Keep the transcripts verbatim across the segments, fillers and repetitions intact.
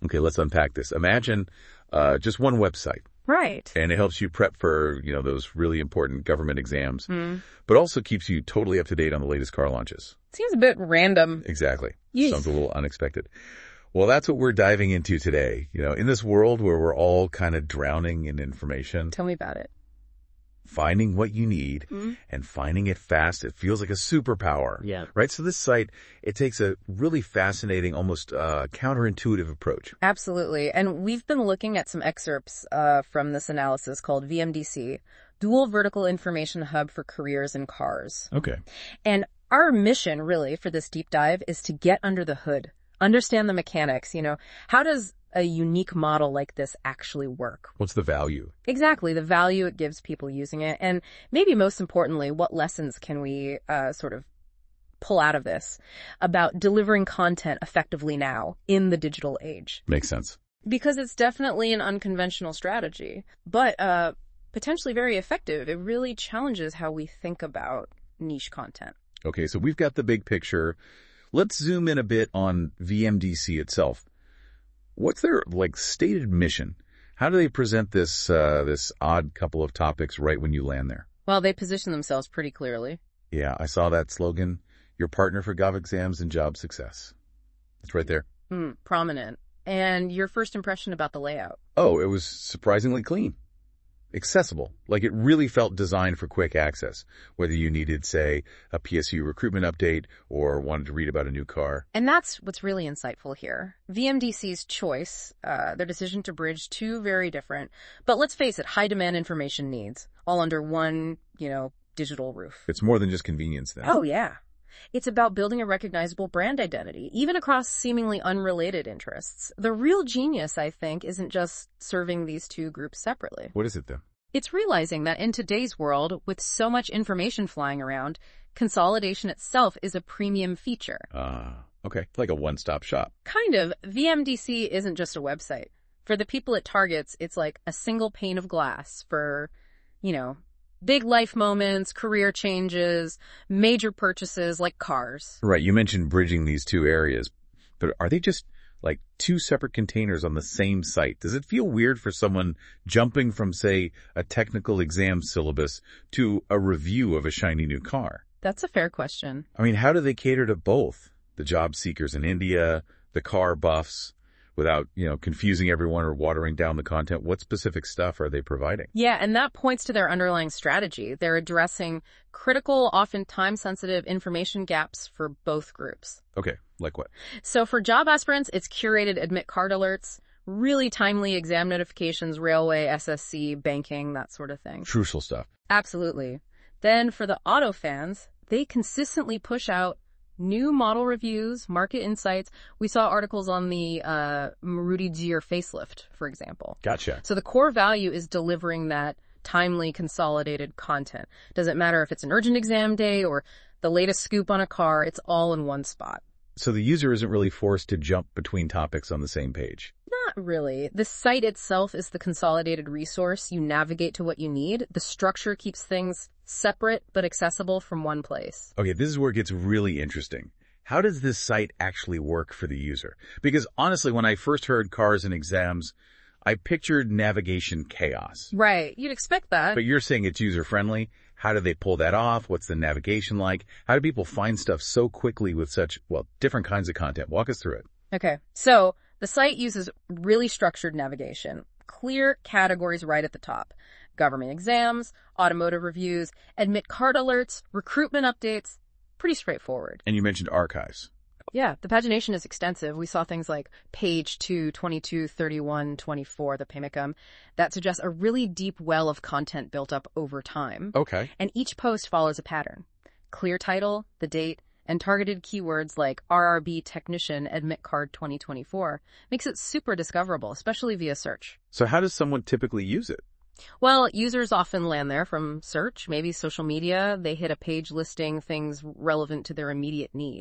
Okay, let's unpack this. Imagine uh, just one website. Right. And it helps you prep for, you know, those really important government exams, Mm. but also keeps you totally up to date on the latest car launches. Seems a bit random. Exactly. Yeesh. Sounds a little unexpected. Well, that's what we're diving into today. You know, in this world where we're all kind of drowning in information, Tell me about it. finding what you need Mm. and finding it fast, it feels like a superpower. Yeah. Right? So this site, it takes a really fascinating, almost uh, counterintuitive approach. Absolutely. And we've been looking at some excerpts uh, from this analysis called V M D C, Dual Vertical Information Hub for Careers in Cars. Okay. And our mission, really, for this deep dive is to get under the hood, understand the mechanics. You know, how does a unique model like this actually work? What's the value? Exactly, the value it gives people using it. And maybe most importantly, what lessons can we uh, sort of pull out of this about delivering content effectively now in the digital age? Makes sense. Because it's definitely an unconventional strategy, but uh, potentially very effective. It really challenges how we think about niche content. Okay, so we've got the big picture. Let's zoom in a bit on V M D C itself. What's their, like, stated mission? How do they present this uh, this odd couple of topics right when you land there? Well, they position themselves pretty clearly. Yeah, I saw that slogan, your partner for Gov exams and job success. It's right there. Hmm, prominent. And your first impression about the layout? Oh, it was surprisingly clean. Accessible. Like it really felt designed for quick access, whether you needed, say, a P S U recruitment update or wanted to read about a new car. And that's what's really insightful here. V M D C's choice, uh, their decision to bridge two very different, but let's face it, high-demand information needs, all under one, you know, digital roof. It's more than just convenience then. Oh, yeah. It's about building a recognizable brand identity, even across seemingly unrelated interests. The real genius, I think, isn't just serving these two groups separately. What is it then? It's realizing that in today's world, with so much information flying around, consolidation itself is a premium feature. Ah, okay. Like a one-stop shop. Kind of. V M D C isn't just a website. For the people it targets, it's like a single pane of glass for, you know, big life moments, career changes, major purchases like cars. Right. You mentioned bridging these two areas, but are they just like two separate containers on the same site? Does it feel weird for someone jumping from, say, a technical exam syllabus to a review of a shiny new car? That's a fair question. I mean, how do they cater to both? The job seekers in India, the car buffs, without, you know, confusing everyone or watering down the content? What specific stuff are they providing? Yeah, and that points to their underlying strategy. They're addressing critical, often time-sensitive information gaps for both groups. Okay, like what? So for job aspirants, it's curated admit card alerts, really timely exam notifications, railway, S S C, banking, that sort of thing. Crucial stuff. Absolutely. Then for the auto fans, they consistently push out new model reviews, market insights. We saw articles on the uh, Maruti Deer facelift, for example. Gotcha. So the core value is delivering that timely, consolidated content. Doesn't matter if it's an urgent exam day or the latest scoop on a car, it's all in one spot. So the user isn't really forced to jump between topics on the same page. Not really. The site itself is the consolidated resource. You navigate to what you need. The structure keeps things separate but accessible from one place. Okay, this is where it gets really interesting. How does this site actually work for the user? Because honestly, when I first heard cars and exams, I pictured navigation chaos. Right. You'd expect that. But you're saying it's user-friendly. How do they pull that off? What's the navigation like? How do people find stuff so quickly with such, well, different kinds of content? Walk us through it. Okay. So the site uses really structured navigation. Clear categories right at the top. Government exams, automotive reviews, admit card alerts, recruitment updates. Pretty straightforward. And you mentioned archives. Yeah, the pagination is extensive. We saw things like page two, twenty-two, thirty-one, twenty-four, the Pamicum. That suggests a really deep well of content built up over time. Okay. And each post follows a pattern. Clear title, the date, and targeted keywords like R R B Technician Admit Card twenty twenty-four makes it super discoverable, especially via search. So how does someone typically use it? Well, users often land there from search, maybe social media. They hit a page listing things relevant to their immediate need.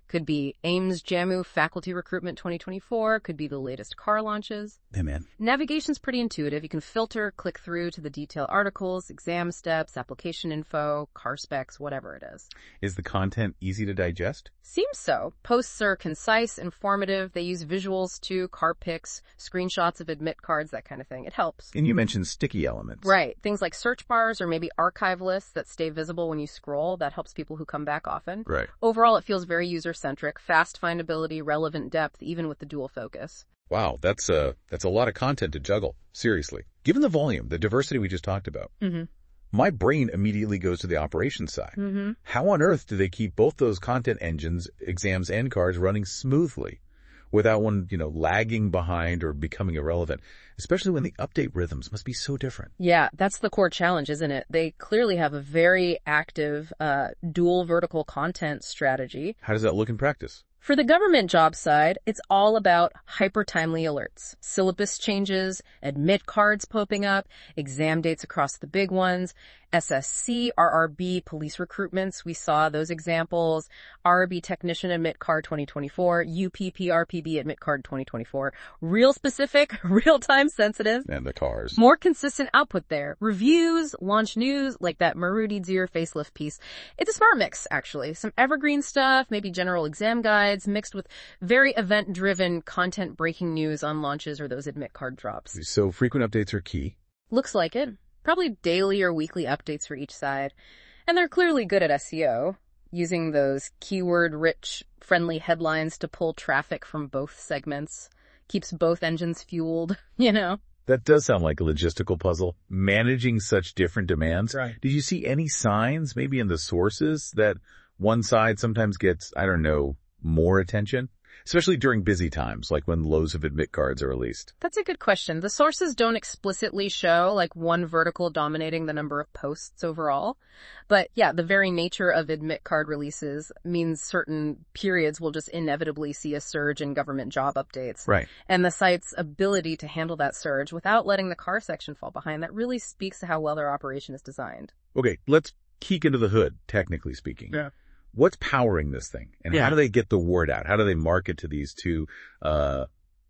Could be Ames JAMU Faculty Recruitment twenty twenty-four, could be the latest car launches. Hey, man. Navigation's pretty intuitive. You can filter, click through to the detailed articles, exam steps, application info, car specs, whatever it is. Is the content easy to digest? Seems so. Posts are concise, informative. They use visuals too, car pics, screenshots of admit cards, that kind of thing. It helps. And you mentioned sticky elements. Right. Things like search bars or maybe archive lists that stay visible when you scroll. That helps people who come back often. Right. Overall, it feels very user-centric, fast findability, relevant depth, even with the dual focus. Wow, that's a, that's a lot of content to juggle. Seriously. Given the volume, the diversity we just talked about, Mm-hmm. my brain immediately goes to the operations side. Mm-hmm. How on earth do they keep both those content engines, exams and cards, running smoothly without one, you know, lagging behind or becoming irrelevant, especially when the update rhythms must be so different? Yeah, that's the core challenge, isn't it? They clearly have a very active uh, dual vertical content strategy. How does that look in practice? For the government job side, it's all about hyper-timely alerts, syllabus changes, admit cards popping up, exam dates across the big ones, S S C, R R B, police recruitments. We saw those examples. R R B technician admit card twenty twenty-four, U P P R P B admit card twenty twenty-four. Real specific, real-time sensitive. And the cars. More consistent output there. Reviews, launch news, like that Maruti Dzir facelift piece. It's a smart mix, actually. Some evergreen stuff, maybe general exam guides, mixed with very event-driven content breaking news on launches or those admit card drops. So frequent updates are key. Looks like it. Probably daily or weekly updates for each side. And they're clearly good at S E O, using those keyword-rich, friendly headlines to pull traffic from both segments. Keeps both engines fueled, you know? That does sound like a logistical puzzle. Managing such different demands. Right. Did you see any signs, maybe in the sources, that one side sometimes gets, I don't know, more attention? Especially during busy times, like when loads of admit cards are released. That's a good question. The sources don't explicitly show like one vertical dominating the number of posts overall. But yeah, the very nature of admit card releases means certain periods will just inevitably see a surge in government job updates. Right. And the site's ability to handle that surge without letting the car section fall behind, that really speaks to how well their operation is designed. Okay, let's peek into the hood, technically speaking. Yeah. What's powering this thing? And Yeah. how do they get the word out? How do they market to these two uh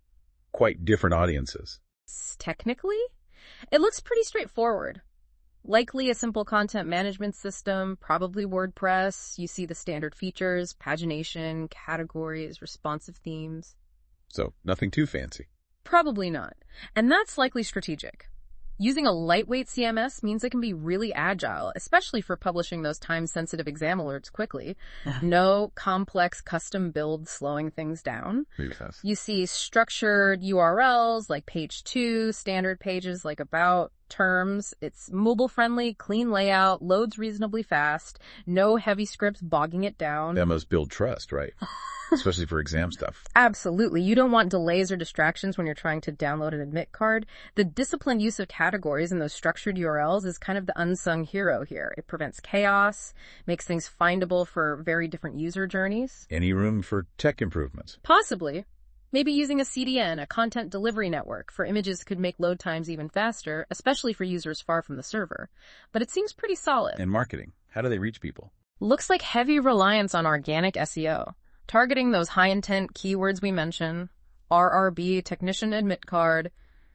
quite different audiences? Technically, it looks pretty straightforward. Likely a simple content management system, probably WordPress. You see the standard features, pagination, categories, responsive themes. So nothing too fancy. Probably not. And that's likely strategic. Using a lightweight C M S means it can be really agile, especially for publishing those time-sensitive exam alerts quickly. No complex custom build slowing things down. Maybe fast. You see structured U R Ls like page two, standard pages like about, terms. It's mobile-friendly, clean layout, loads reasonably fast, no heavy scripts bogging it down. That must build trust, right? Especially for exam stuff. Absolutely. You don't want delays or distractions when you're trying to download an admit card. The disciplined use of categories in those structured U R Ls is kind of the unsung hero here. It prevents chaos, makes things findable for very different user journeys. Any room for tech improvements? Possibly. Maybe using a C D N, a content delivery network, for images could make load times even faster, especially for users far from the server. But it seems pretty solid. And marketing. How do they reach people? Looks like heavy reliance on organic S E O. Targeting those high-intent keywords we mentioned, R R B, technician admit card,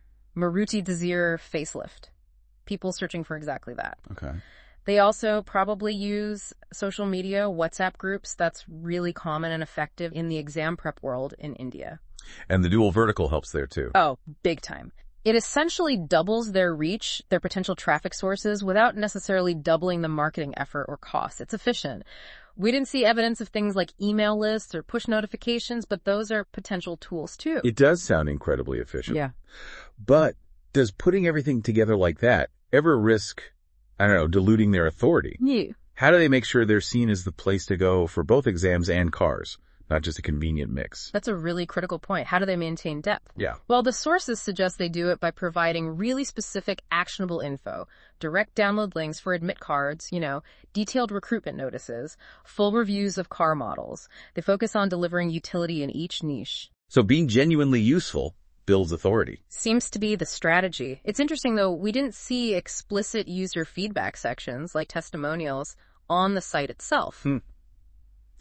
Maruti Dzir facelift. People searching for exactly that. Okay. They also probably use social media, WhatsApp groups. That's really common and effective in the exam prep world in India. And the dual vertical helps there too. Oh, big time. It essentially doubles their reach, their potential traffic sources, without necessarily doubling the marketing effort or cost. It's efficient. We didn't see evidence of things like email lists or push notifications, but those are potential tools too. It does sound incredibly efficient. Yeah. But does putting everything together like that ever risk, I don't know, diluting their authority? Yeah. How do they make sure they're seen as the place to go for both exams and cars, not just a convenient mix? That's a really critical point. How do they maintain depth? Yeah. Well, the sources suggest they do it by providing really specific actionable info, direct download links for admit cards, you know, detailed recruitment notices, full reviews of car models. They focus on delivering utility in each niche. So being genuinely useful builds authority. Seems to be the strategy. It's interesting, though, we didn't see explicit user feedback sections like testimonials on the site itself. Hmm.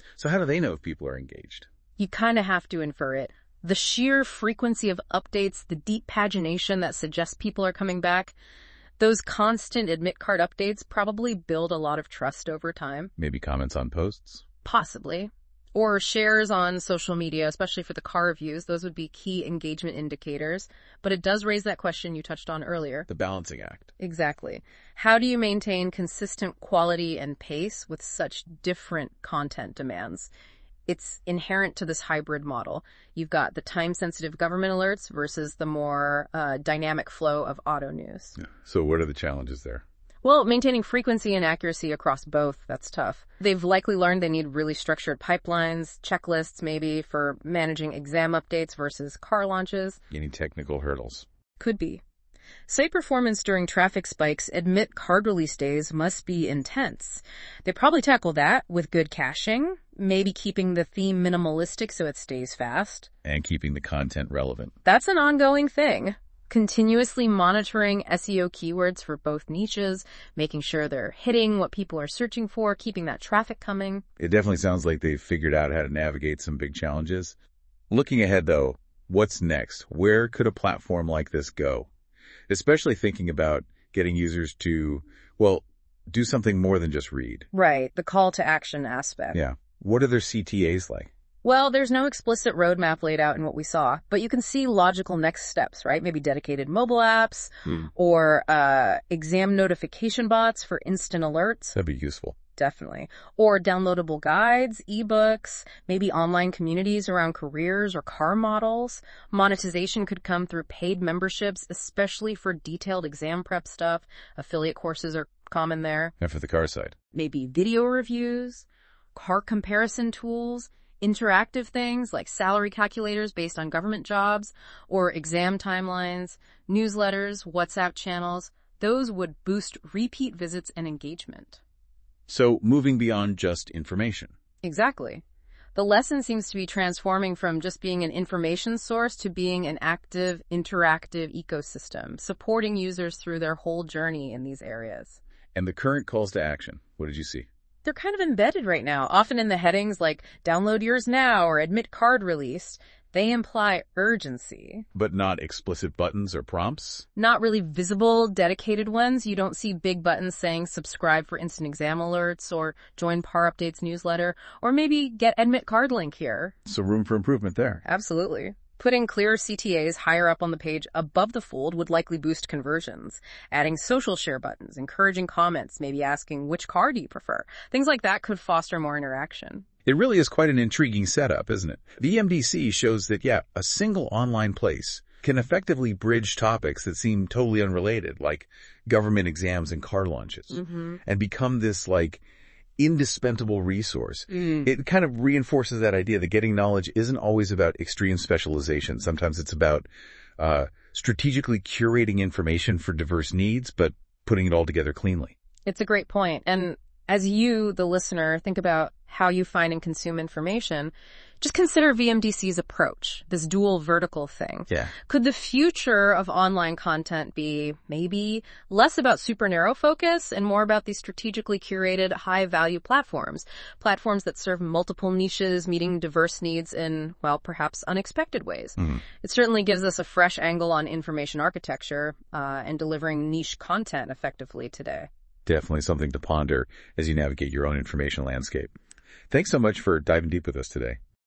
So how do they know if people are engaged? You kind of have to infer it. The sheer frequency of updates, the deep pagination that suggests people are coming back, those constant admit card updates probably build a lot of trust over time. Maybe comments on posts? Possibly. Or shares on social media, especially for the car reviews. Those would be key engagement indicators. But it does raise that question you touched on earlier. The balancing act. Exactly. How do you maintain consistent quality and pace with such different content demands? It's inherent to this hybrid model. You've got the time-sensitive government alerts versus the more uh, dynamic flow of auto news. Yeah. So what are the challenges there? Well, maintaining frequency and accuracy across both, that's tough. They've likely learned they need really structured pipelines, checklists maybe for managing exam updates versus car launches. Any technical hurdles? Could be. Site performance during traffic spikes admit card release days must be intense. They probably tackle that with good caching, maybe keeping the theme minimalistic so it stays fast. And keeping the content relevant. That's an ongoing thing. Continuously monitoring S E O keywords for both niches, making sure they're hitting what people are searching for, keeping that traffic coming. It definitely sounds like they've figured out how to navigate some big challenges. Looking ahead, though, what's next? Where could a platform like this go? Especially thinking about getting users to, well, do something more than just read. Right, the call to action aspect. Yeah. What are their C T As like? Well, there's no explicit roadmap laid out in what we saw, but you can see logical next steps, right? Maybe dedicated mobile apps Hmm. or uh, exam notification bots for instant alerts. That'd be useful. Definitely. Or downloadable guides, ebooks, maybe online communities around careers or car models. Monetization could come through paid memberships, especially for detailed exam prep stuff. Affiliate courses are common there. And for the car side? Maybe video reviews, car comparison tools, interactive things like salary calculators based on government jobs, or exam timelines, newsletters, WhatsApp channels. Those would boost repeat visits and engagement. So moving beyond just information. Exactly. The lesson seems to be transforming from just being an information source to being an active, interactive ecosystem, supporting users through their whole journey in these areas. And the current calls to action, what did you see? They're kind of embedded right now, often in the headings like download yours now or admit card released. They imply urgency. But not explicit buttons or prompts? Not really visible, dedicated ones. You don't see big buttons saying subscribe for instant exam alerts or join Par Updates newsletter or maybe get admit card link here. So room for improvement there. Absolutely. Putting clear C T As higher up on the page above the fold would likely boost conversions. Adding social share buttons, encouraging comments, maybe asking which car do you prefer. Things like that could foster more interaction. It really is quite an intriguing setup, isn't it? V M D C shows that, yeah, a single online place can effectively bridge topics that seem totally unrelated, like government exams and car launches, Mm-hmm. and become this, like, indispensable resource. Mm. It kind of reinforces that idea that getting knowledge isn't always about extreme specialization. Sometimes it's about uh, strategically curating information for diverse needs, but putting it all together cleanly. It's a great point. And as you, the listener, think about how you find and consume information, just consider V M D C's approach, this dual vertical thing. Yeah. Could the future of online content be maybe less about super narrow focus and more about these strategically curated high-value platforms, platforms that serve multiple niches, meeting diverse needs in, well, perhaps unexpected ways? Mm-hmm. It certainly gives us a fresh angle on information architecture uh, and delivering niche content effectively today. Definitely something to ponder as you navigate your own information landscape. Thanks so much for diving deep with us today.